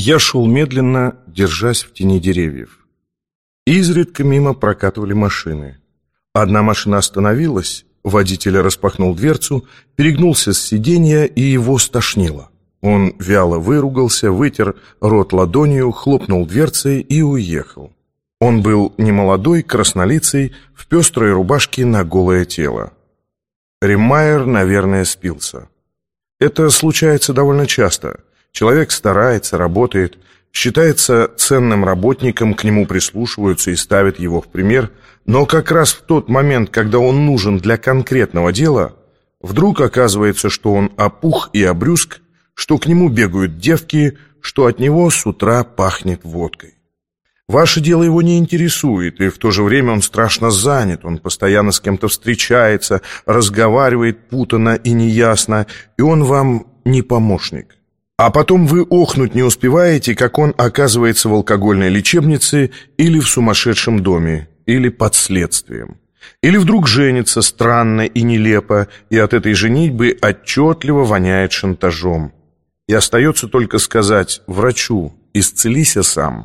Я шел медленно, держась в тени деревьев. Изредка мимо прокатывали машины. Одна машина остановилась, водитель распахнул дверцу, перегнулся с сиденья, и его стошнило. Он вяло выругался, вытер рот ладонью, хлопнул дверцей и уехал. Он был немолодой, краснолицый, в пестрой рубашке на голое тело. Риммайер, наверное, спился. Это случается довольно часто. Человек старается, работает, считается ценным работником, к нему прислушиваются и ставят его в пример, но как раз в тот момент, когда он нужен для конкретного дела, вдруг оказывается, что он опух и обрюзг, что к нему бегают девки, что от него с утра пахнет водкой. Ваше дело его не интересует, и в то же время он страшно занят, он постоянно с кем-то встречается, разговаривает путанно и неясно, и он вам не помощник. А потом вы охнуть не успеваете, как он оказывается в алкогольной лечебнице или в сумасшедшем доме, или под следствием. Или вдруг женится странно и нелепо, и от этой женитьбы отчетливо воняет шантажом. И остается только сказать врачу: исцелися сам.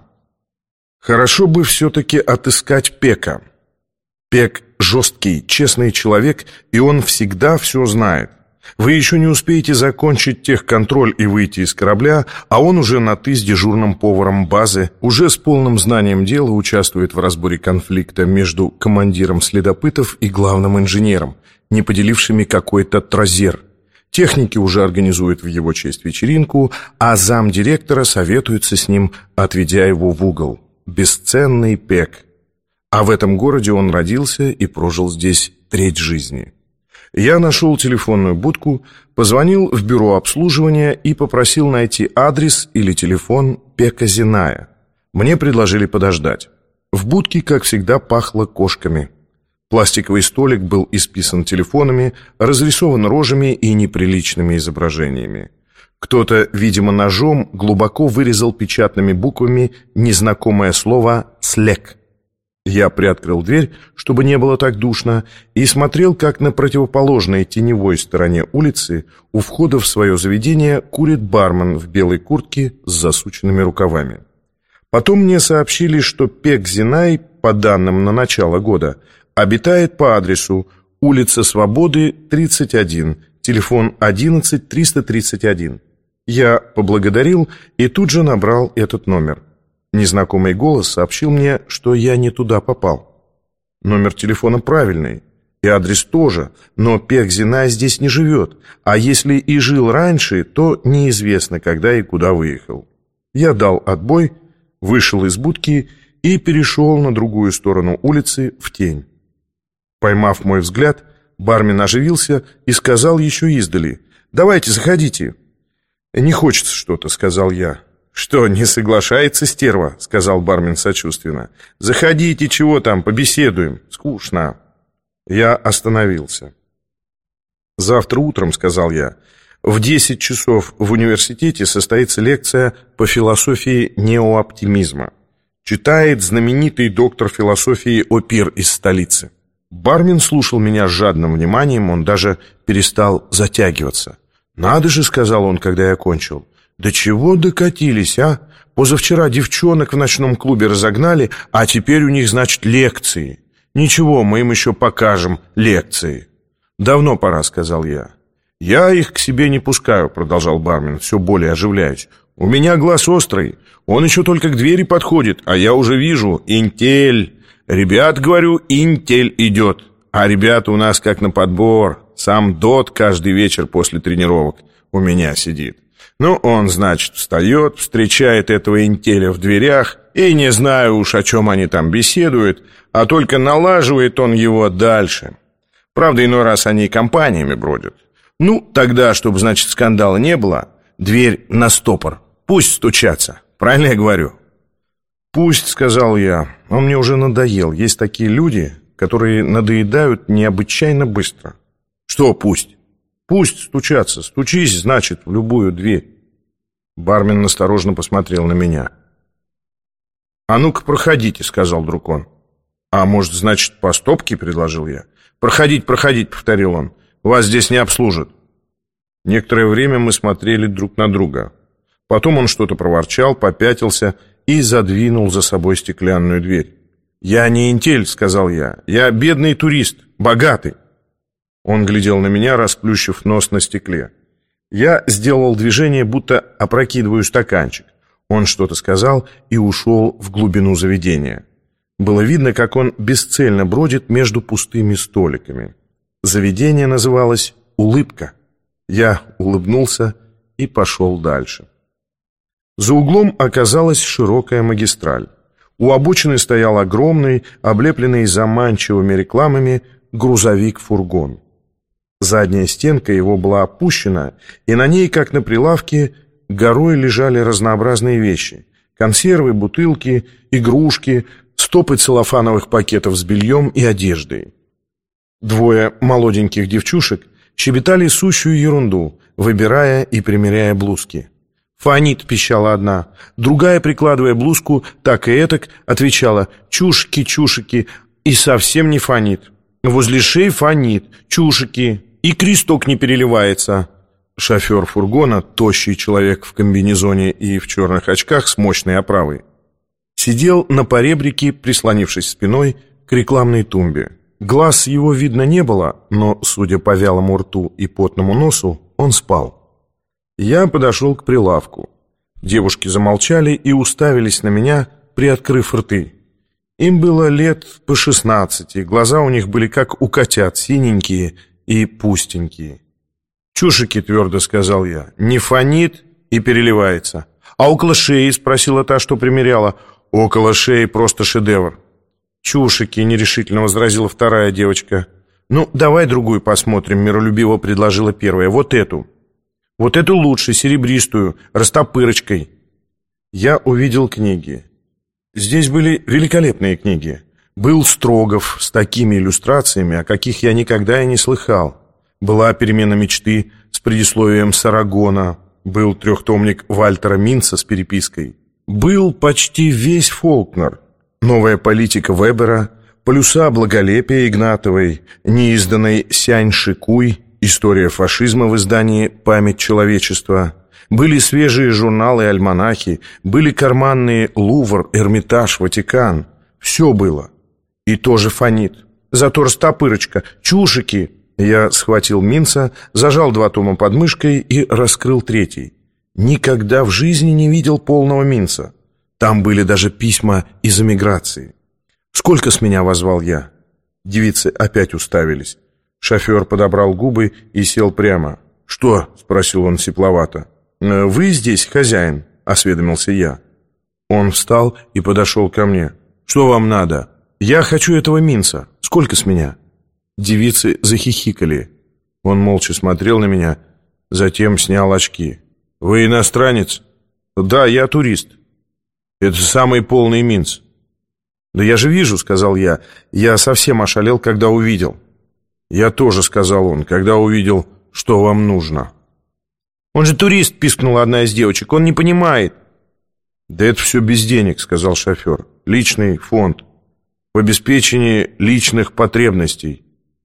Хорошо бы все-таки отыскать Пека. Пек жесткий, честный человек, и он всегда все знает. Вы еще не успеете закончить техконтроль и выйти из корабля, а он уже на «ты» с дежурным поваром базы, уже с полным знанием дела участвует в разборе конфликта между командиром следопытов и главным инженером, не поделившими какой-то тразер. Техники уже организуют в его честь вечеринку, а замдиректора советуется с ним, отведя его в угол. Бесценный Пек. А в этом городе он родился и прожил здесь треть жизни. Я нашел телефонную будку, позвонил в бюро обслуживания и попросил найти адрес или телефон Пека Зиная. Мне предложили подождать. В будке, как всегда, пахло кошками. Пластиковый столик был исписан телефонами, разрисован рожами и неприличными изображениями. Кто-то, видимо, ножом глубоко вырезал печатными буквами незнакомое слово «слег». Я приоткрыл дверь, чтобы не было так душно, и смотрел, как на противоположной теневой стороне улицы у входа в свое заведение курит бармен в белой куртке с засученными рукавами. Потом мне сообщили, что Пек Зинай, по данным на начало года, обитает по адресу улица Свободы, 31, телефон 11 331. Я поблагодарил и тут же набрал этот номер. Незнакомый голос сообщил мне, что я не туда попал. Номер телефона правильный, и адрес тоже, но Пек Зинай здесь не живет, а если и жил раньше, то неизвестно, когда и куда выехал. Я дал отбой, вышел из будки и перешел на другую сторону улицы в тень. Поймав мой взгляд, бармен оживился и сказал еще издали: «Давайте, заходите». «Не хочется что-то», — сказал я. «Что, не соглашается стерва?» — сказал бармен сочувственно. «Заходите, чего там, побеседуем. Скучно». Я остановился. «Завтра утром», — сказал я, — «в 10 часов в университете состоится лекция по философии неооптимизма. Читает знаменитый доктор философии Опир из столицы». Бармен слушал меня с жадным вниманием, он даже перестал затягиваться. «Надо же», — сказал он, когда я кончил, — «до чего докатились, а? Позавчера девчонок в ночном клубе разогнали, а теперь у них, значит, лекции. Ничего, мы им еще покажем лекции». «Давно пора», — сказал я. «Я их к себе не пускаю», — продолжал бармен, все более оживляясь. «У меня глаз острый, он еще только к двери подходит, а я уже вижу интель. Ребят, говорю, интель идет, а ребята у нас как на подбор. Сам Дот каждый вечер после тренировок у меня сидит. Ну, он, значит, встает, встречает этого интеля в дверях, и не знаю уж, о чем они там беседуют, а только налаживает он его дальше. Правда, иной раз они компаниями бродят. Ну, тогда, чтобы, значит, скандала не было, дверь на стопор. Пусть стучатся. Правильно я говорю?» «Пусть», — сказал я. «Он мне уже надоел. Есть такие люди, которые надоедают необычайно быстро». «Что пусть?» «Пусть стучатся. Стучись, значит, в любую дверь». Бармен осторожно посмотрел на меня. «А ну-ка, проходите», — сказал вдруг он. «А может, значит, по стопке?» — предложил я. «Проходить, проходить», — повторил он. «Вас здесь не обслужат». Некоторое время мы смотрели друг на друга. Потом он что-то проворчал, попятился и задвинул за собой стеклянную дверь. «Я не интель», — сказал я. «Я бедный турист, богатый». Он глядел на меня, расплющив нос на стекле. Я сделал движение, будто опрокидываю стаканчик. Он что-то сказал и ушел в глубину заведения. Было видно, как он бесцельно бродит между пустыми столиками. Заведение называлось «Улыбка». Я улыбнулся и пошел дальше. За углом оказалась широкая магистраль. У обочины стоял огромный, облепленный заманчивыми рекламами, грузовик-фургон. Задняя стенка его была опущена, и на ней, как на прилавке, горой лежали разнообразные вещи: консервы, бутылки, игрушки, стопы целлофановых пакетов с бельем и одеждой. Двое молоденьких девчушек щебетали сущую ерунду, выбирая и примеряя блузки. «Фонит», — пищала одна. Другая, прикладывая блузку так и этак, отвечала: «Чушики, и совсем не фонит. Возле шеи фонит, чушики, и кресток не переливается». Шофер фургона, тощий человек в комбинезоне и в черных очках с мощной оправой, сидел на поребрике, прислонившись спиной к рекламной тумбе. Глаз его видно не было, но, судя по вялому рту и потному носу, он спал. Я подошел к прилавку. Девушки замолчали и уставились на меня, приоткрыв рты. Им было лет по 16, глаза у них были как у котят, синенькие и пустенькие. «Чушики», — твердо сказал я, — «не фонит и переливается». «А около шеи?» — спросила та, что примеряла. «Около шеи просто шедевр». «Чушики», — нерешительно возразила вторая девочка. «Ну, давай другую посмотрим», — миролюбиво предложила первая. «Вот эту». «Вот эту лучше, серебристую, растопырочкой». Я увидел книги. Здесь были великолепные книги. Был Строгов с такими иллюстрациями, о каких я никогда и не слыхал. Была «Перемена мечты» с предисловием Сарагона. Был трехтомник Вальтера Минца с перепиской. Был почти весь Фолкнер. «Новая политика» Вебера, «Полюса благолепия» Игнатовой, неизданной Сянь Шикуй, «История фашизма» в издании «Память человечества». Были свежие журналы и альманахи, были карманные «Лувр», «Эрмитаж», «Ватикан». Все было. И тоже фонит. Зато растопырочка, чушики. Я схватил Минца, зажал 2 тома под мышкой и раскрыл 3. Никогда в жизни не видел полного Минца. Там были даже письма из эмиграции. «Сколько с меня?» — возвал я. Девицы опять уставились. Шофер подобрал губы и сел прямо. «Что?» — спросил он сипловато. «Вы здесь хозяин?» — осведомился я. Он встал и подошел ко мне. «Что вам надо?» «Я хочу этого Минца. Сколько с меня?» Девицы захихикали. Он молча смотрел на меня, затем снял очки. «Вы иностранец?» «Да, я турист». «Это самый полный Минц». «Да я же вижу», — сказал я. «Я совсем ошалел, когда увидел». «Я тоже», — сказал он, — «когда увидел, что вам нужно». «Он же турист», — пискнула одна из девочек, — «он не понимает». «Да это все без денег», — сказал шофер. «Личный фонд. В обеспечении личных потребностей».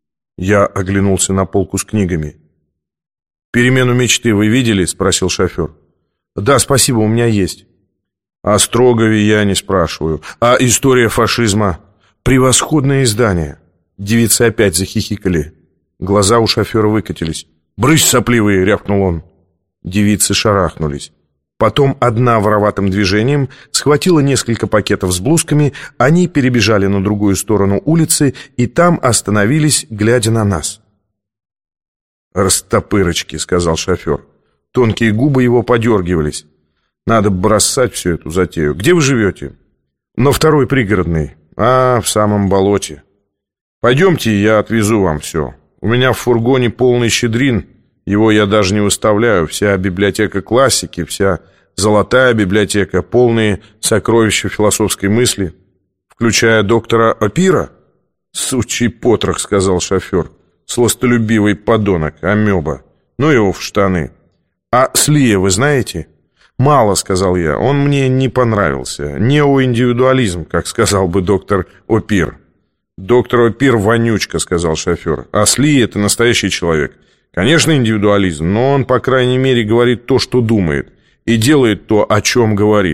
Я оглянулся на полку с книгами. «Перемену мечты вы видели?» — спросил шофер. «Да, спасибо, у меня есть». «О Строгове я не спрашиваю. А история фашизма?» «Превосходное издание». Девицы опять захихикали. Глаза у шофера выкатились. «Брысь, сопливые!» — рявкнул он. Девицы шарахнулись. Потом одна вороватым движением схватила несколько пакетов с блузками, они перебежали на другую сторону улицы и там остановились, глядя на нас. «Растопырочки», — сказал шофер. Тонкие губы его подергивались. «Надо бросать всю эту затею. Где вы живете?» «На 2-й пригородной. В самом болоте. Пойдемте, я отвезу вам все. У меня в фургоне полный щедрин. Его я даже не выставляю. Вся библиотека классики, вся золотая библиотека, полные сокровища философской мысли, включая доктора Опира». «Сучий потрох», — сказал шофер. «Сластолюбивый подонок, амеба. Ну его в штаны». «А Слия вы знаете?» «Мало», — сказал я, — «он мне не понравился. Неоиндивидуализм, как сказал бы доктор Опир». «Доктор Опир вонючка», — сказал шофер. «А Слия — это настоящий человек. Конечно, индивидуализм, но он, по крайней мере, говорит то, что думает. и делает то, о чем говорит.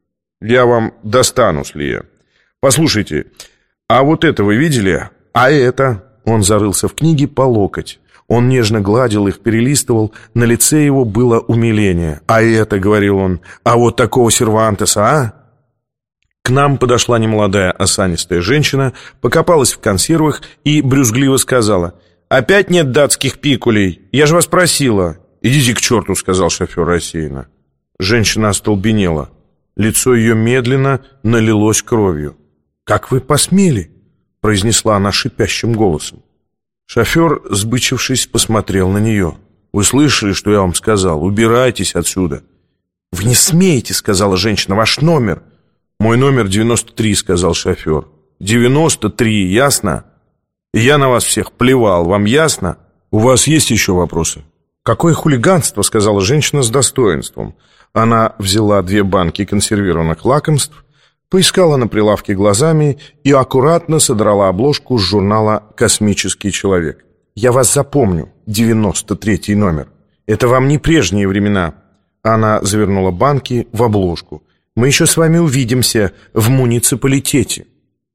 Я вам достану, Слия. Послушайте, а вот это вы видели? А это? Он зарылся в книги по локоть. Он нежно гладил их, перелистывал. На лице его было умиление. А это, говорил он, а вот такого Сервантеса, а? К нам подошла немолодая осанистая женщина, покопалась в консервах и брюзгливо сказала: «Опять нет датских пикулей? Я же вас просила». «Идите к черту», — сказал шофер рассеянно. Женщина остолбенела. Лицо ее медленно налилось кровью. «Как вы посмели?» — произнесла она шипящим голосом. Шофер, сбычившись, посмотрел на нее. «Вы слышали, что я вам сказал? Убирайтесь отсюда». «Вы не смеете», — сказала женщина, — «ваш номер». «Мой номер 93», — сказал шофер. 93, ясно? И я на вас всех плевал, вам ясно? У вас есть еще вопросы?» «Какое хулиганство», — сказала женщина с достоинством. Она взяла 2 банки консервированных лакомств, поискала на прилавке глазами и аккуратно содрала обложку с журнала «Космический человек». «Я вас запомню, 93-й номер. Это вам не прежние времена». Она завернула банки в обложку. «Мы еще с вами увидимся в муниципалитете».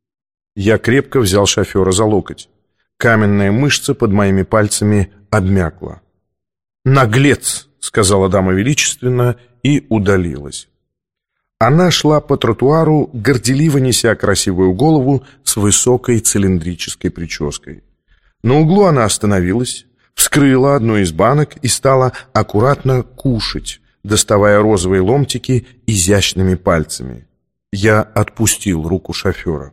Я крепко взял шофера за локоть. Каменная мышца под моими пальцами обмякла. «Наглец», — сказала дама величественно и удалилась. Она шла по тротуару, горделиво неся красивую голову с высокой цилиндрической прической. На углу она остановилась, вскрыла одну из банок и стала аккуратно кушать, доставая розовые ломтики изящными пальцами. Я отпустил руку шофера.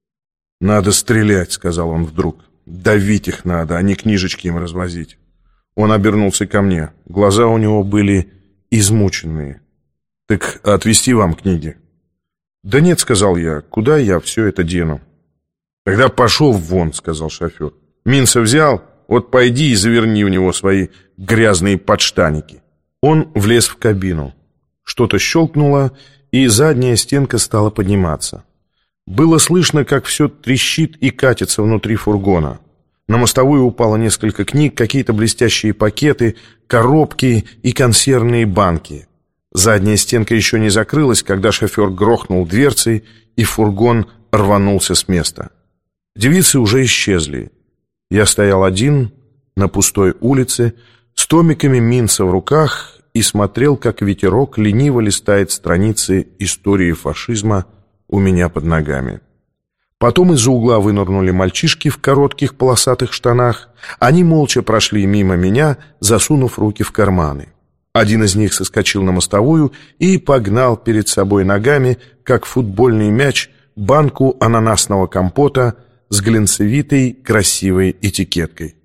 «Надо стрелять», — сказал он вдруг. «Давить их надо, а не книжечки им развозить». Он обернулся ко мне. Глаза у него были измученные. «Так отвезти вам книги?» «Да нет», — сказал я, — «куда я все это дену?» «Тогда пошел вон», — сказал шофер. «Минца взял? Вот пойди и заверни в него свои грязные подштаники». Он влез в кабину. Что-то щелкнуло, и задняя стенка стала подниматься. Было слышно, как все трещит и катится внутри фургона. На мостовую упало несколько книг, какие-то блестящие пакеты, коробки и консервные банки. Задняя стенка еще не закрылась, когда шофер грохнул дверцей, и фургон рванулся с места. Девицы уже исчезли. Я стоял один на пустой улице с томиками Минца в руках и смотрел, как ветерок лениво листает страницы истории фашизма у меня под ногами. Потом из-за угла вынырнули мальчишки в коротких полосатых штанах. Они молча прошли мимо меня, засунув руки в карманы. Один из них соскочил на мостовую и погнал перед собой ногами, как футбольный мяч, банку ананасного компота с глинцевитой красивой этикеткой.